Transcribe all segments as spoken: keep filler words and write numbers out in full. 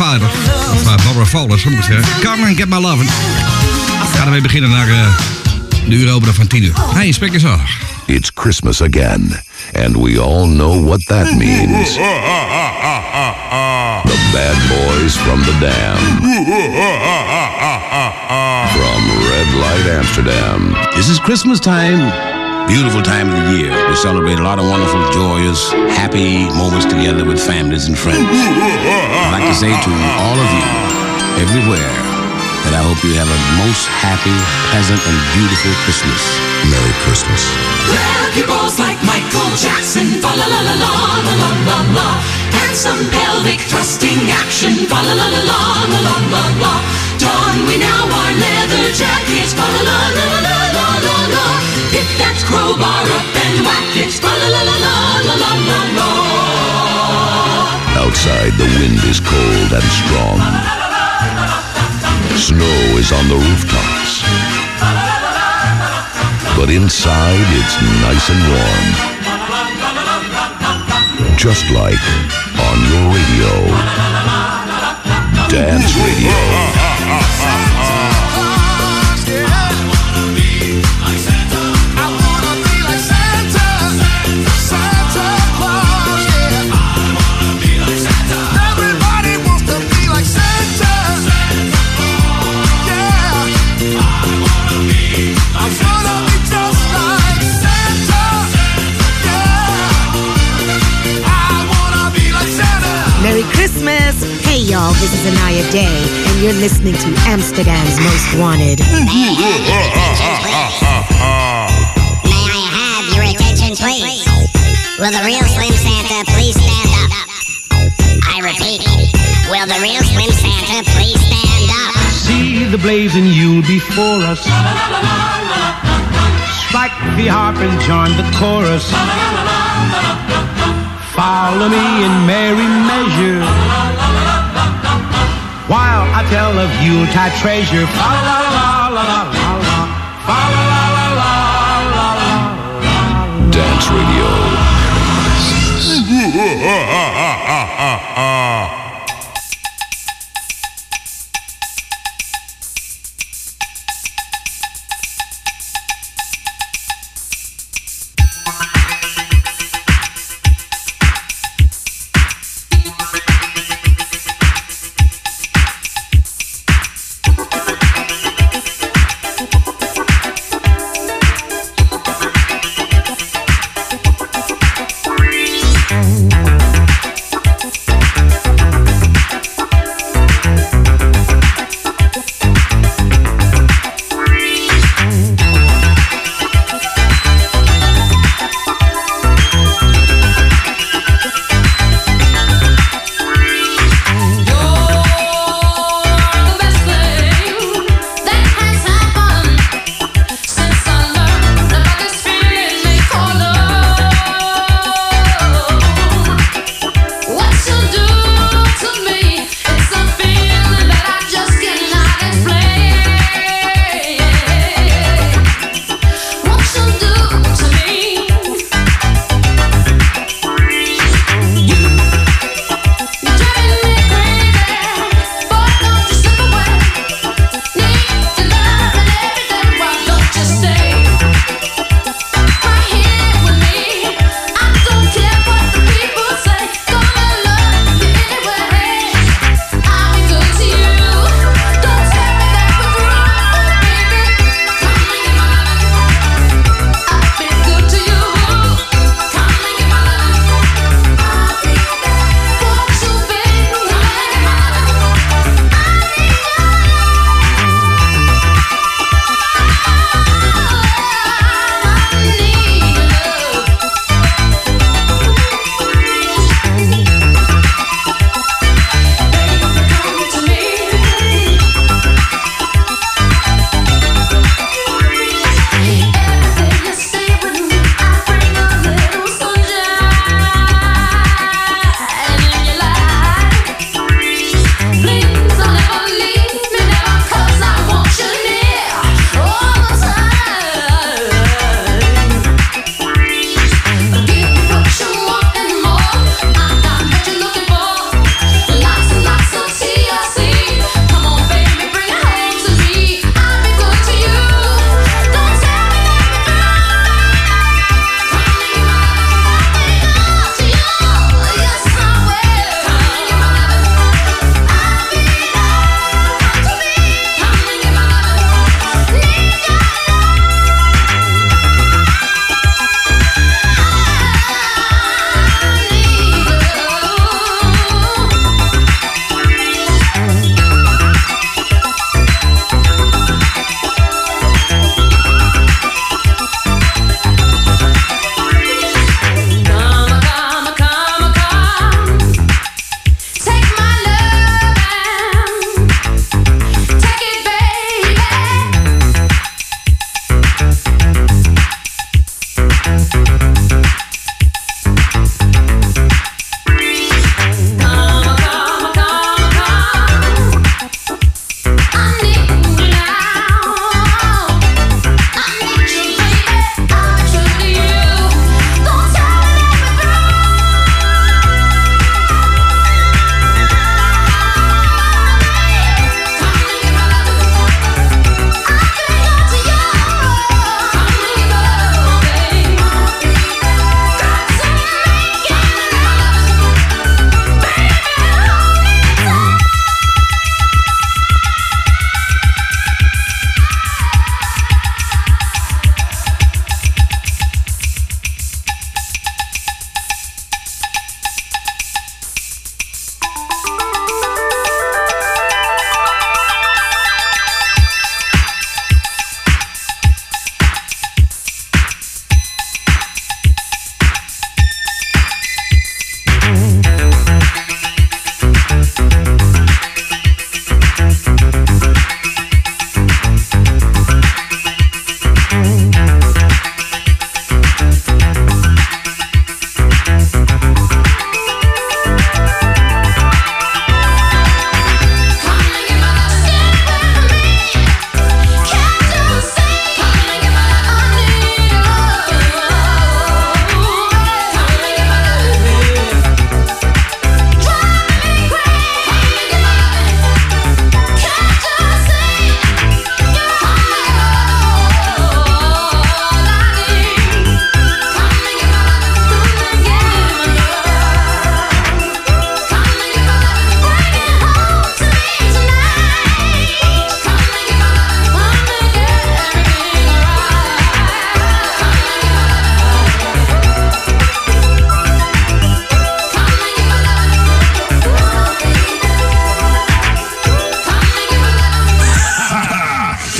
Fighter. Of uh, Barbara Fowler, zo moet ik zeggen. Come and Get My Lovin'. We gaan ermee beginnen naar uh, de uur van tien uur. Hey, Inspector Zar. It's Christmas again, and we all know what that means. The bad boys from the Dam. From Red Light Amsterdam. This is Christmas time. Beautiful time of the year. We celebrate a lot of wonderful, joyous, happy moments together with families and friends. I'd like to say to all of you, everywhere, that I hope you have a most happy, pleasant, and beautiful Christmas. Merry Christmas. Grab your balls like Michael Jackson, fa la la la la la la la la, and some pelvic thrusting action, fa la la la la la la la la. Don we now our leather jackets, fa la la la la la la la. Pick that crowbar up and whack it, fa la la la la la la la la. Outside the wind is cold and strong. Snow is on the rooftops. But inside it's nice and warm. Just like on your radio. Dance Radio. Merry Christmas! Hey y'all, this is Anaya Day, and you're listening to Amsterdam's Most Wanted. May I have your attention, please? Will the real Slim Santa please stand up? I repeat, will the real Slim Santa please stand up? See the blazing Yule before us. Strike the harp and join the chorus. Follow me in merry measure while I tell of Yuletide treasure. Fa la la la la la la, fa la la la la la la. Dance Radio.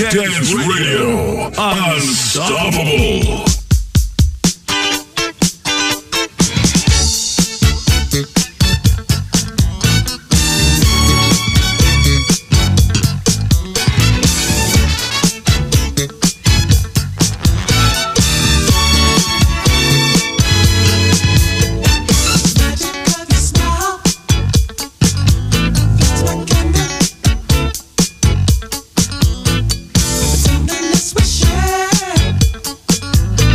Dance Radio. Unstoppable. Tenderness we share.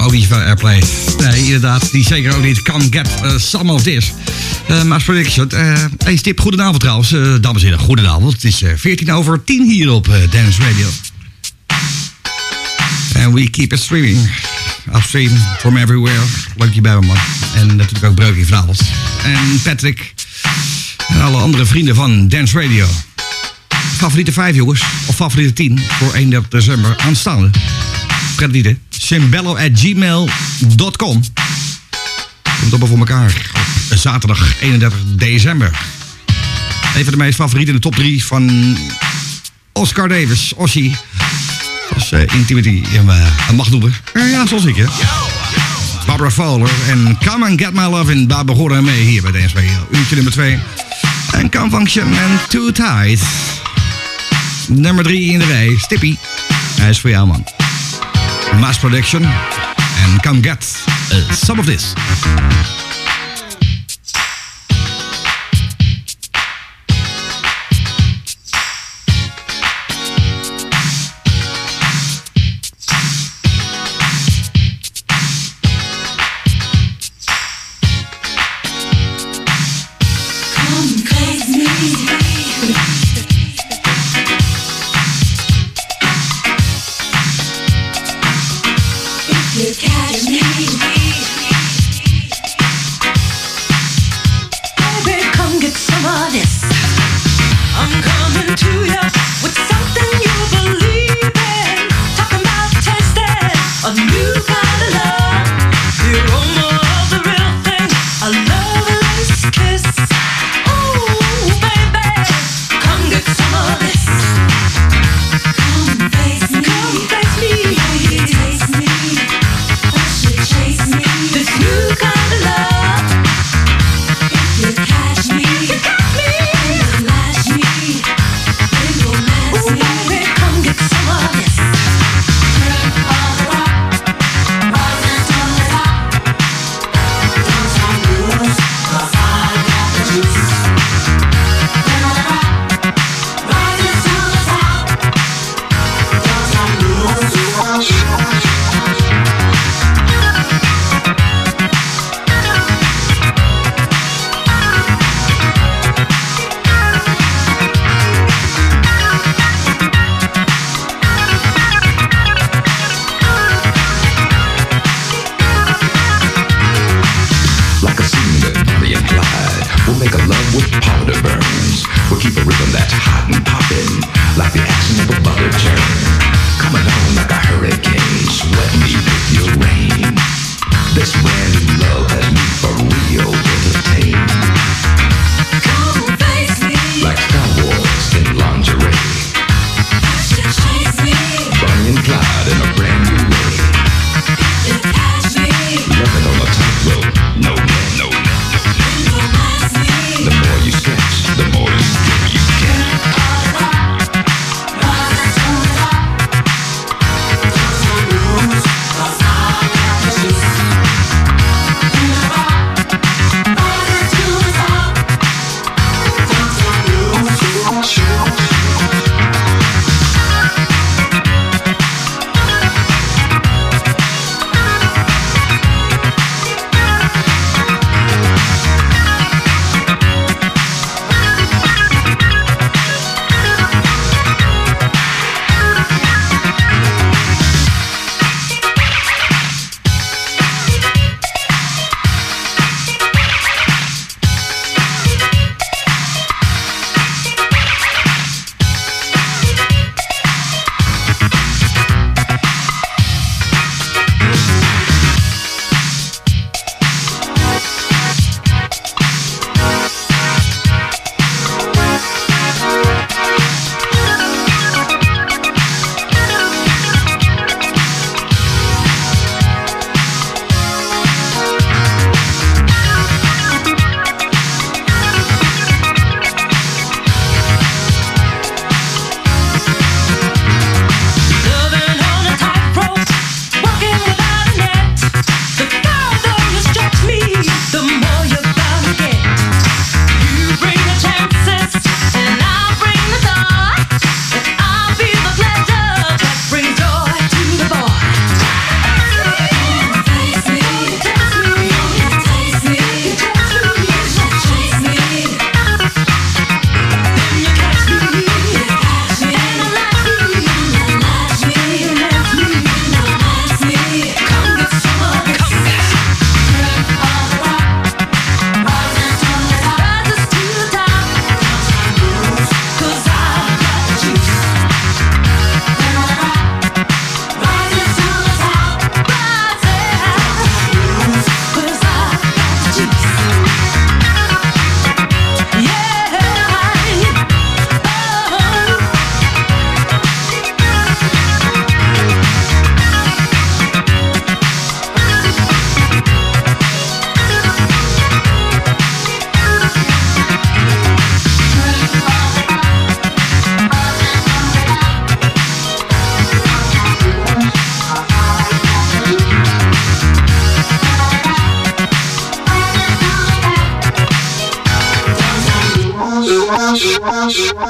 Ook niet van Airplay. Nee, inderdaad. Die zeker ook niet. Come Get uh, Some of This. Uh, maar als prediction. Uh, hey Stip, goedenavond trouwens. Uh, dames en heren, goedenavond. Het is uh, veertien over tien hier op uh, Dance Radio. And we keep it streaming. Upstream from everywhere. Leuk je bij me, man. En natuurlijk ook Breukje vanavond. En Patrick. En alle andere vrienden van Dance Radio. Favoriete vijf, jongens. Of favoriete tien voor eenendertig december aanstaande. Vergeet niet, hè. Simbello at gmail dot com. Komt allemaal voor elkaar. Op zaterdag eenendertig december. Een van de meest favorieten in de top drie van Oscar Davis. Ossie. Zoals uh, Intimity hem uh, mag noemen. Uh, ja, zoals ik, hè. Barbara Fowler en Come and Get My Love in. Daar begonnen mee hier bij Dance Radio. Uurtje nummer twee. En Come Function en Too Tight. Nummer drie in de rij. Stippy. Hij is voor jou, man. Mass Production. En Come Get uh, Some of This. Catch me.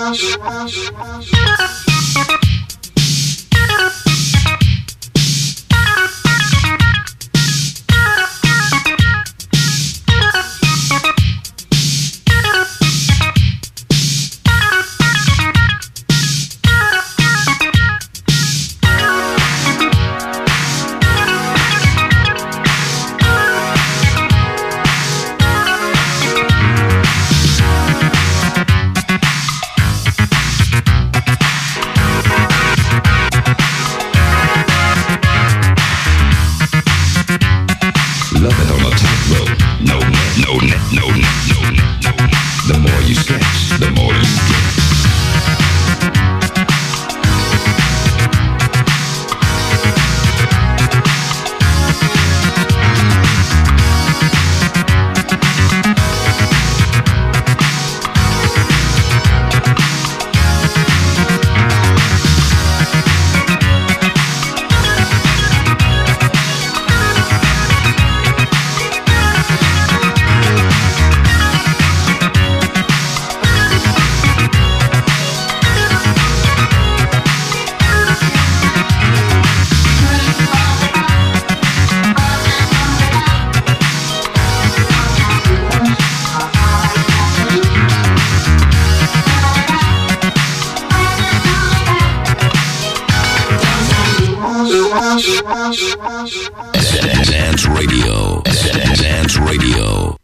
Dance Radio. Dance Radio.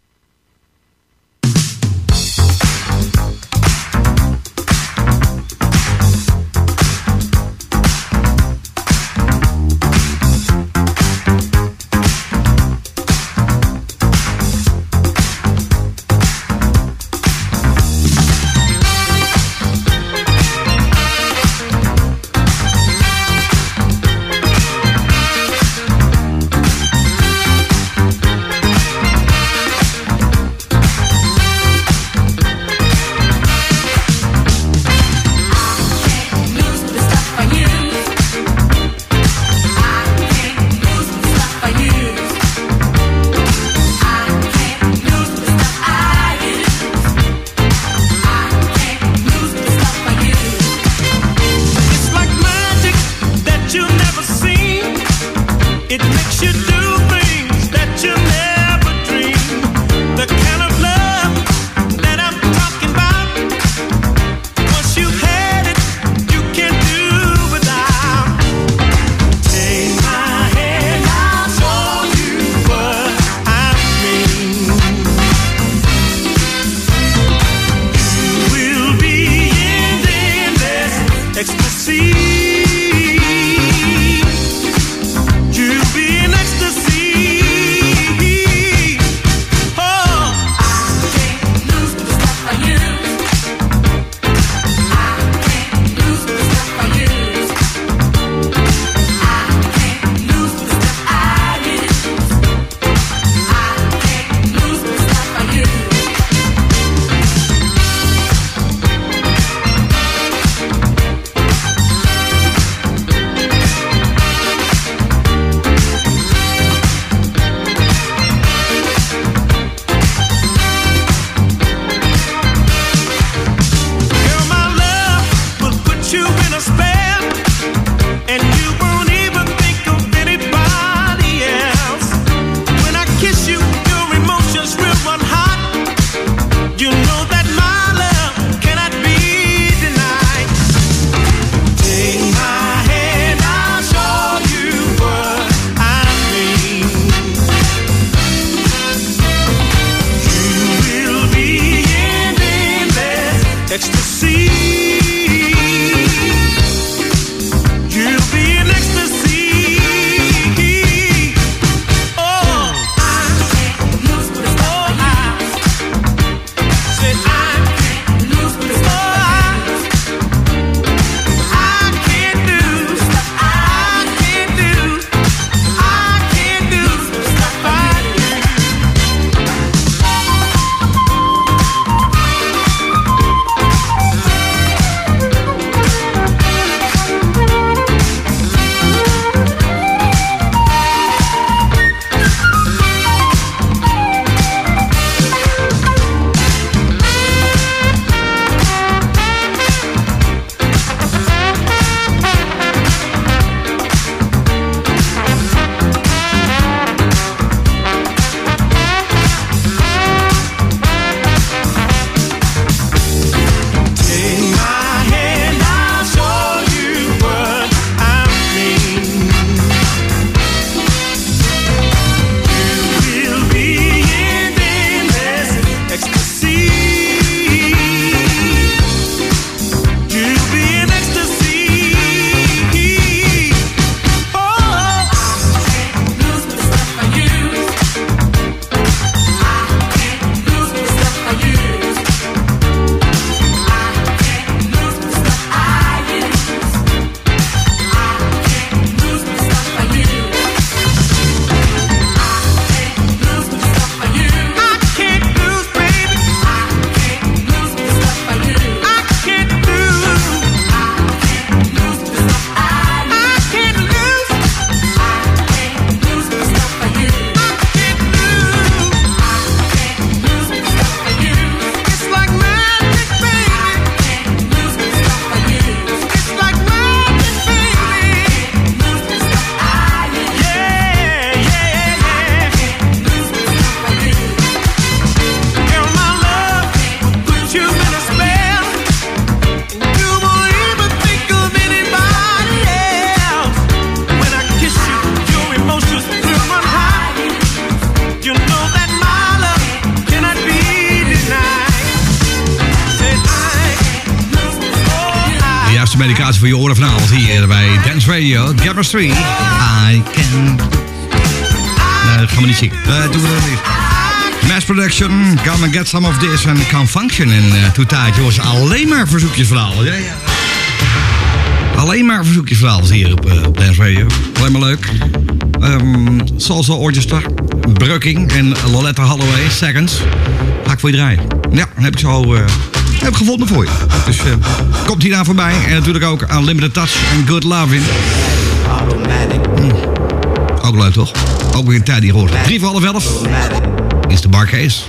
juiste medicatie voor je oren vanavond hier bij Dance Radio. Chemistry. I can... Nee, dat gaan we niet zingen. Dat doen we dat niet. Mass Production, Come and Get Some of This en Can Function. En uh, toen tijd, jongens, alleen maar verzoekjes vanavond. Ja, ja. Alleen maar verzoekjes vanavond hier op, uh, op Dance Radio. Alleen maar leuk. Um, Salsa Orchestra, Breuking en Loletta Holloway, Seconds. Ga ik voor je draaien. Ja, dan heb ik zo uh, heb ik gevonden voor je. Dus uh, komt hier aan voorbij. En natuurlijk ook Unlimited Touch en Good Lovin'. Hmm. Ook leuk toch? Ook weer een tijd die hoort. Drie voor half elf is de Barcase.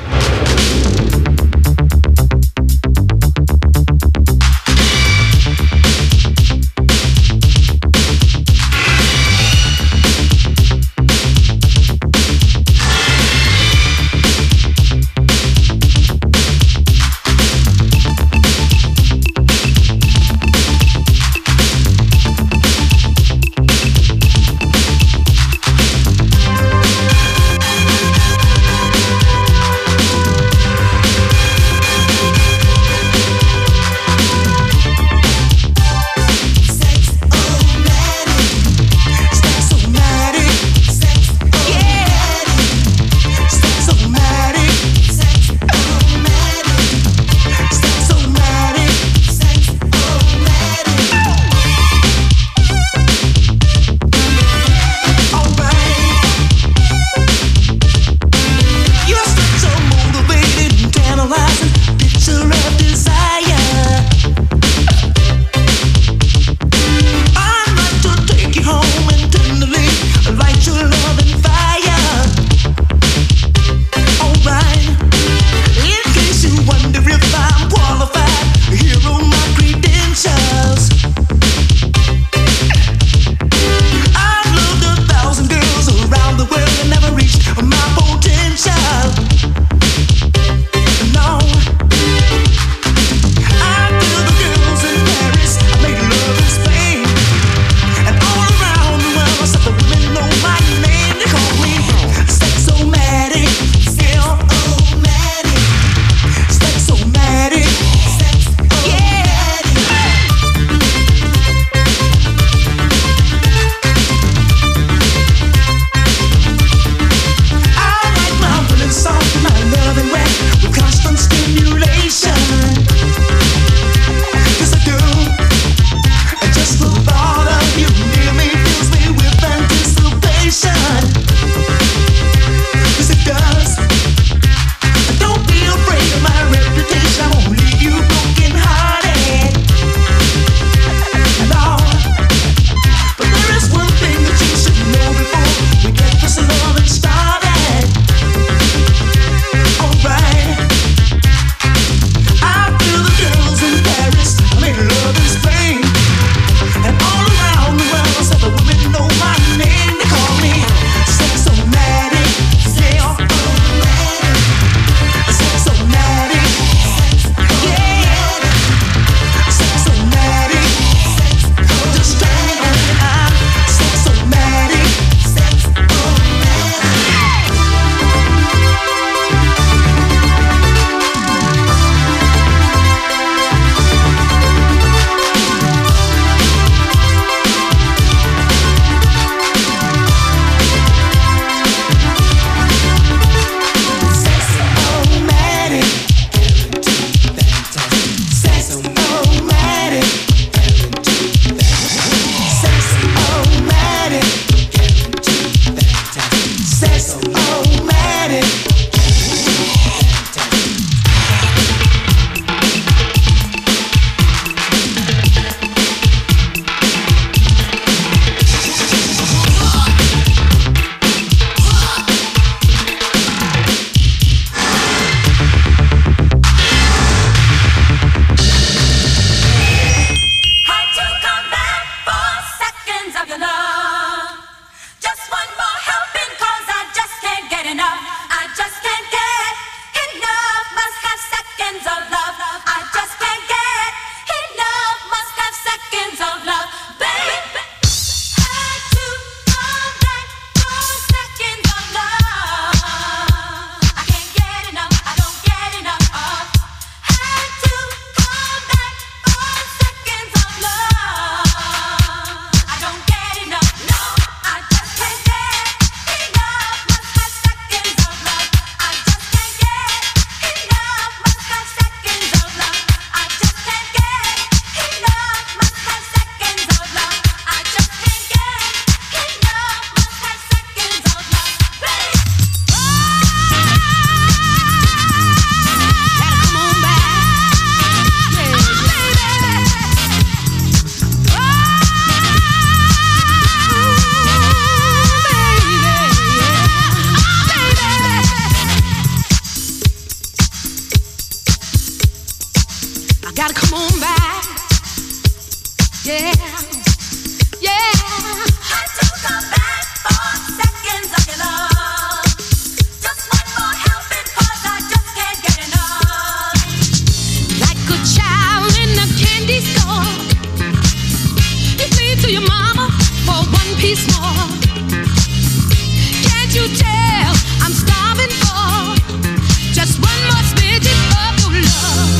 Yeah, yeah. I took a bag for seconds of your love. Just one more helping 'cause I just can't get enough. Like a child in a candy store, you plead to your mama for one piece more. Can't you tell I'm starving for just one more smidget of your love?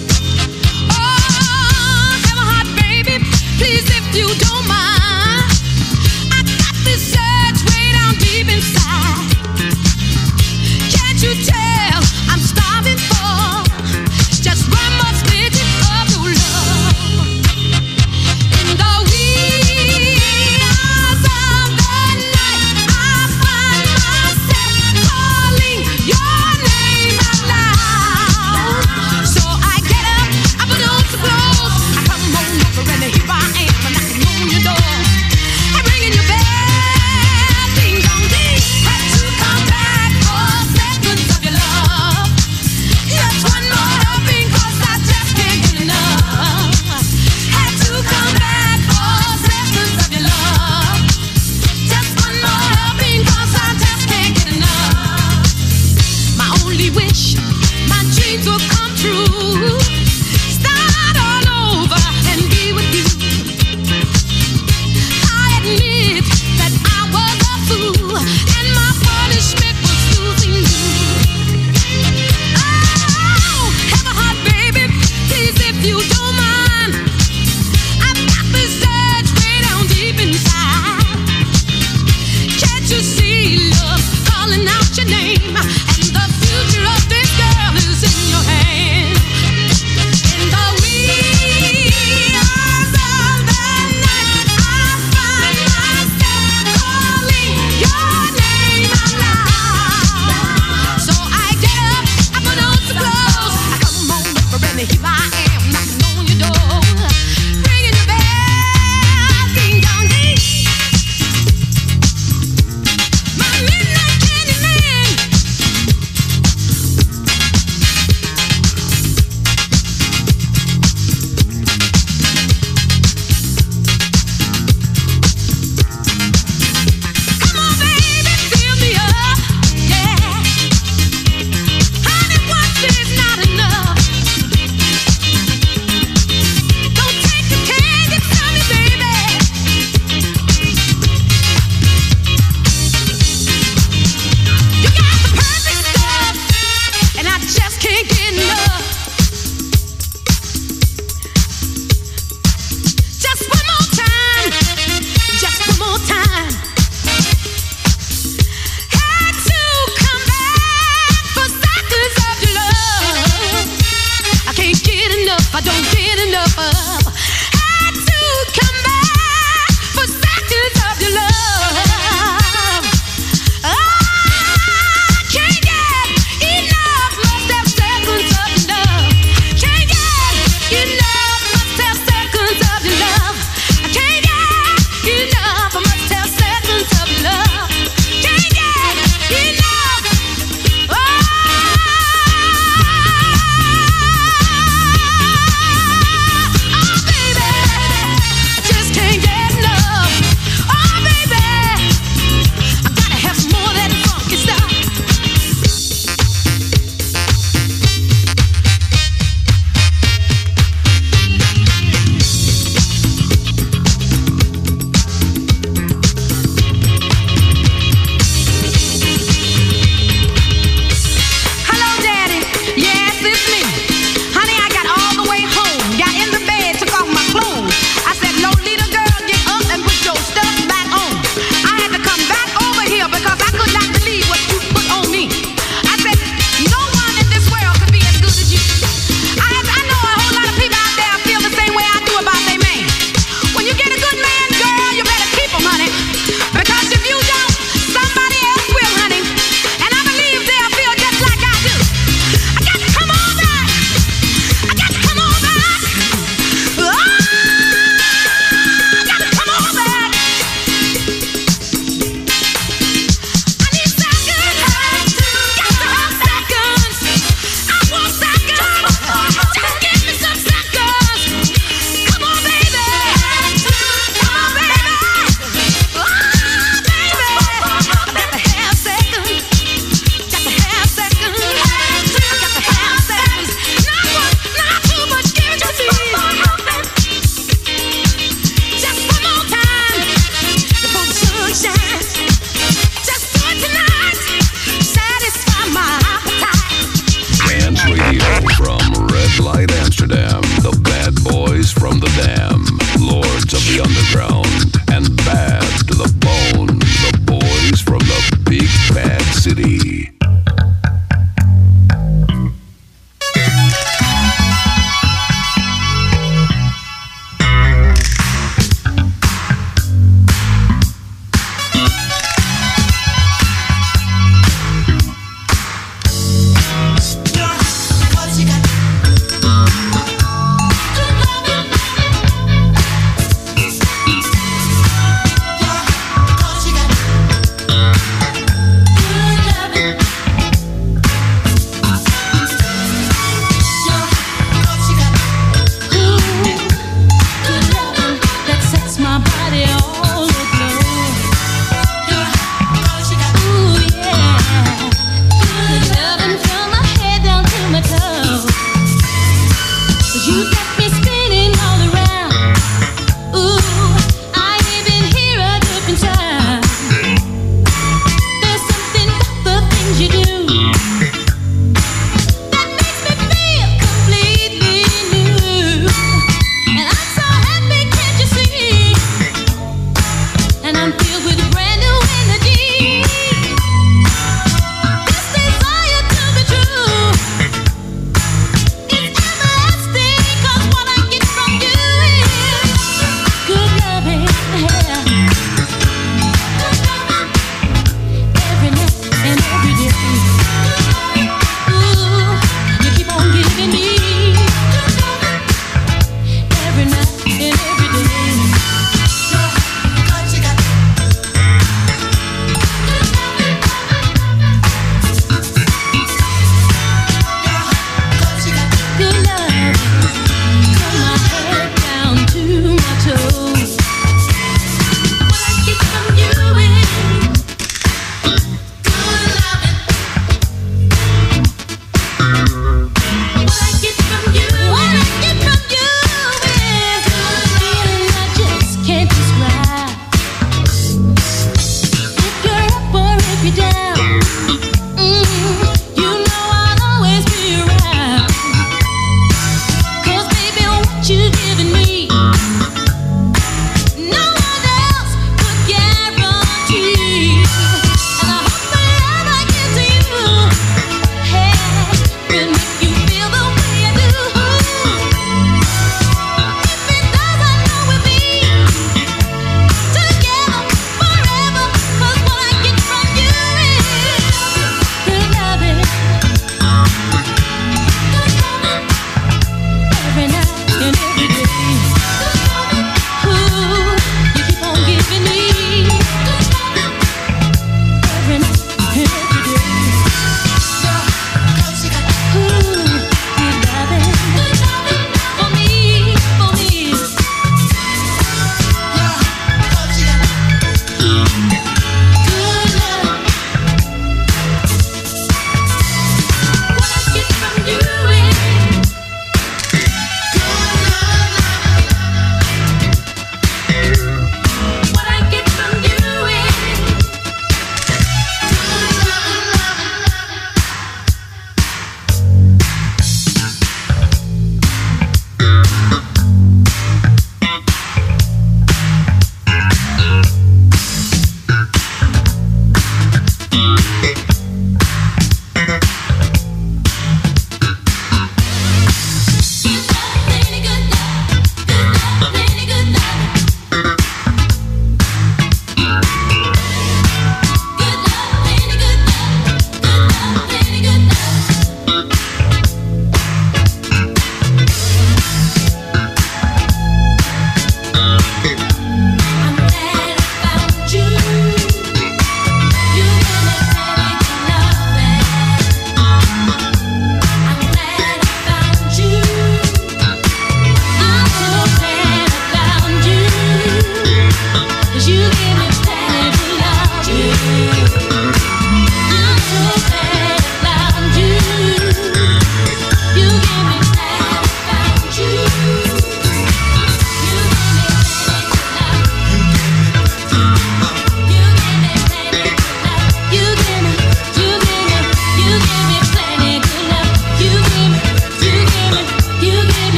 Oh, have a heart, baby, please, if you don't mind. I got this search way down.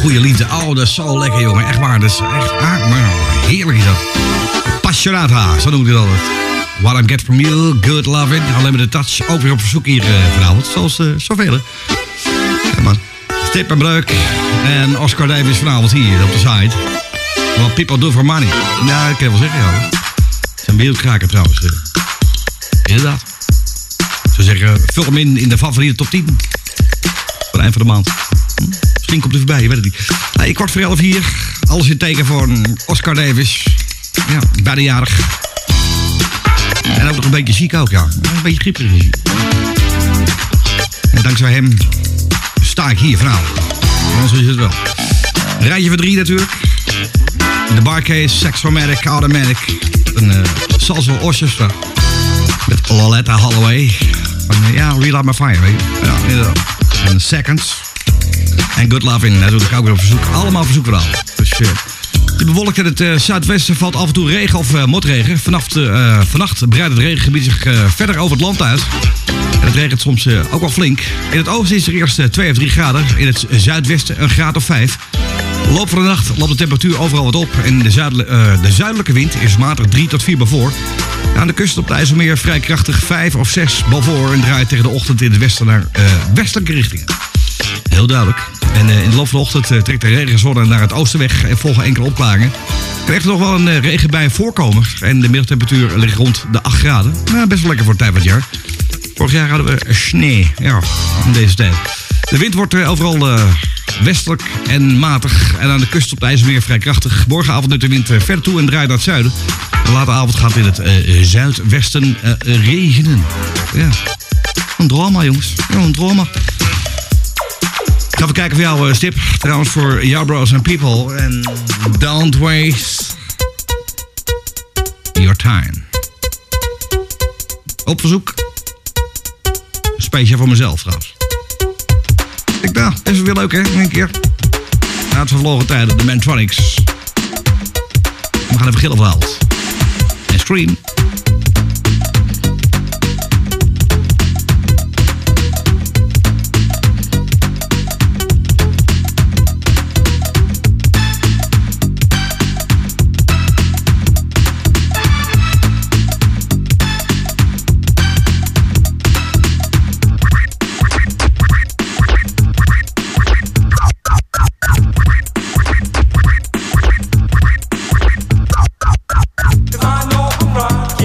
goede liefde. Oh, dat is zo lekker, jongen. Echt waar, dat is echt ah, maar heerlijk is dat. Passionata, zo noemt hij dat altijd. What I Get From You, Good Loving. Alleen met de touch, ook weer op verzoek hier uh, vanavond. Zoals uh, zoveel. Ja, man. Stip en Breuk en Oscar Davis vanavond hier op de site. What People Do For Money. Nou, dat kan je wel zeggen, ja. Het zijn wereldkraker trouwens. Uh. Inderdaad. Ik zou zeggen, vul hem in in de favoriete top tien. Voor het eind van de maand. Hm? Misschien komt hij voorbij, je weet het niet. Hey, kwart voor elf hier. Alles in teken voor Oscar Davis. Ja, bijnajarig. En ook nog een beetje ziek ook, ja. Een beetje grieperig is hij. En dankzij hem sta ik hier vanavond. Anders is het wel. Rijtje van drie natuurlijk. De Barcase, Sexomatic, Automatic. Een uh, Salsa Orchestra. Met Loletta Holloway. Van, uh, ja, Relight My Fire, weet je. Ja, inderdaad. En Seconds. En Good Loving, natuurlijk ook weer op verzoek. Allemaal verzoek vanavond. Dus uh, de bewolkt in het uh, zuidwesten valt af en toe regen of uh, motregen. Vannacht, uh, vannacht breidt het regengebied zich uh, verder over het land uit. En het regent soms uh, ook wel flink. In het oosten is er eerst uh, twee of drie graden. In het zuidwesten een graad of vijf. De loop van de nacht loopt de temperatuur overal wat op. En de, zuidel- uh, de zuidelijke wind is matig drie tot vier boven. Aan de kust op het IJsselmeer vrij krachtig vijf of zes boven. En draait tegen de ochtend in het westen naar uh, westelijke richtingen. Heel duidelijk. En uh, in de loop van de ochtend uh, trekt de regenzone naar het oosten weg en volgen enkele opklaringen. Er kan echt nog wel een uh, regenbui voorkomen. En de middeltemperatuur ligt rond de acht graden. Nou, best wel lekker voor de tijd van het jaar. Vorig jaar hadden we sneeuw. Ja, in deze tijd. De wind wordt uh, overal uh, westelijk en matig. En aan de kust op het IJsselmeer vrij krachtig. Morgenavond neemt de wind uh, verder toe en draait naar het zuiden. De late avond gaat in het uh, zuidwesten uh, regenen. Ja, een drama, jongens. Ja, een drama. Ik ga even kijken voor jou, uh, Stip. Trouwens voor jou, bros and people. En don't waste your time. Op verzoek. Speciaal voor mezelf, trouwens. Ik nou, dat is weer leuk, hè? Een keer. Na het vervlogen tijden, de Mantronics. We gaan even gillen vanavond. En Scream. I know I'm right.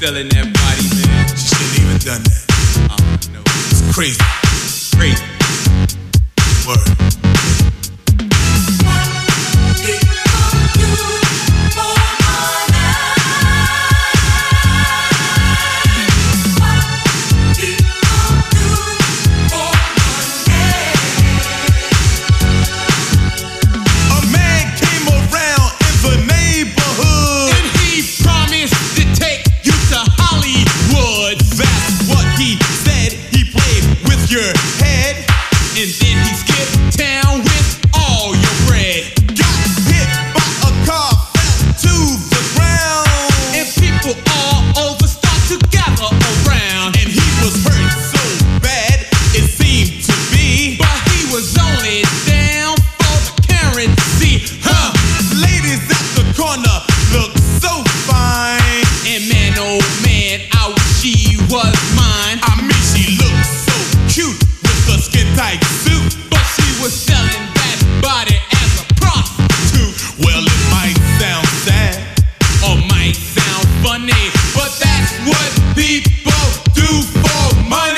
feeling that body, man. She shouldn't even done that. Oh, no. It's crazy. Crazy. Word. Your head, and then he skipped town with all your bread. Got hit by a car, fell to the ground, and people all over start to gather around. And he was hurt so bad, it seemed to be, but he was only down for the currency, huh? Ladies at the corner look so fine, and man, oh man, I wish she was mine. I mean, she looks so cute with a skin tight suit, but she was selling that body as a prostitute. Well, it might sound sad or might sound funny, but that's what people do for money.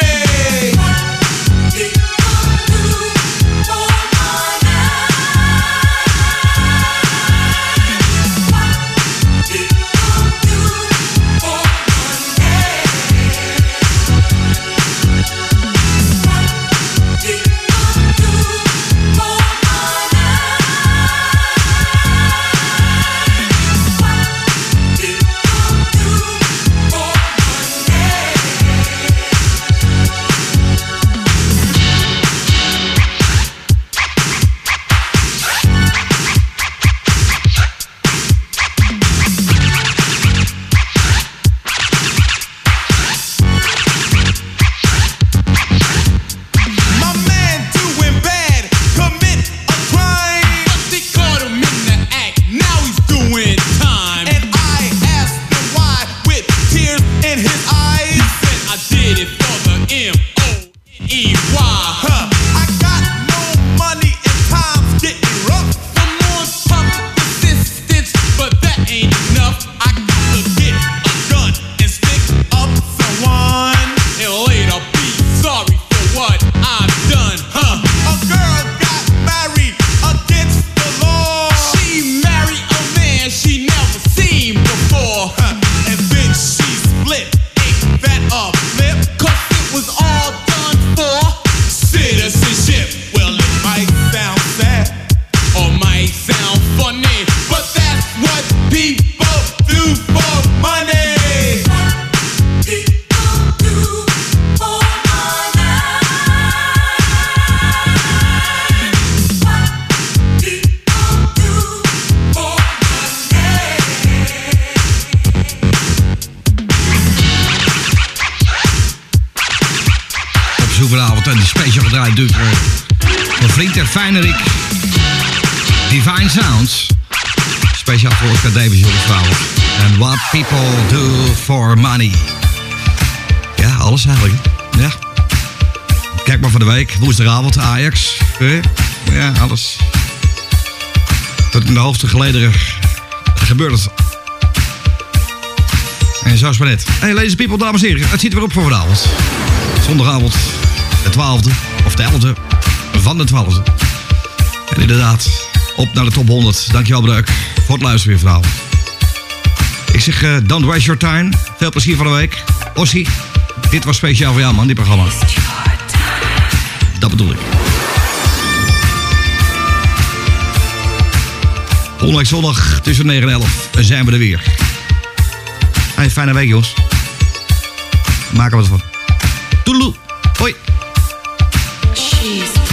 Vanavond een special gedraaid door mijn vriend en Fijnerik. Divine Sounds. Speciaal voor Oscar Davis, jongens, vanavond. And what people do for money. Ja, alles eigenlijk. Ja. Kijk maar van de week. Woensdagavond, Ajax. Ja, alles. Tot in de hoogste gelederen gebeurt het. En zo is maar net. Hey, ladies and people, dames en heren. Het zit weer op voor vanavond. Zondagavond. De twaalfde, of de elfde van de twaalfde. En inderdaad, op naar de top honderd. Dankjewel, Breuk, voor het luisteren weer vanavond. Ik zeg, uh, don't waste your time. Veel plezier van de week. Ossie, dit was speciaal voor jou, man, dit programma. Dat bedoel ik. Volgende week zondag tussen negen en elf zijn we er weer. Hey, fijne week, jongens. Maak er wat van. Toedeloe. Hoi. She's